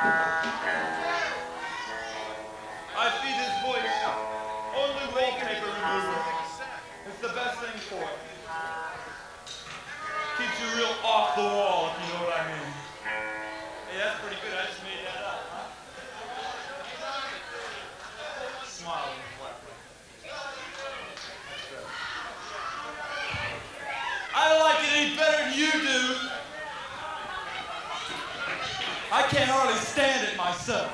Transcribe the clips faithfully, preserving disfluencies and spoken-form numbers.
I feed his voice only wallpaper remover. It's the best thing for it. Keeps you real off the wall, if you know what I mean. Hey, that's pretty good. I just made that up, huh? Smile and reflect. That's good. I like it any better than you do. I can't hardly stand it myself.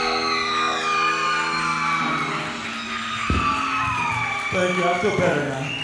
Thank you. I feel better now.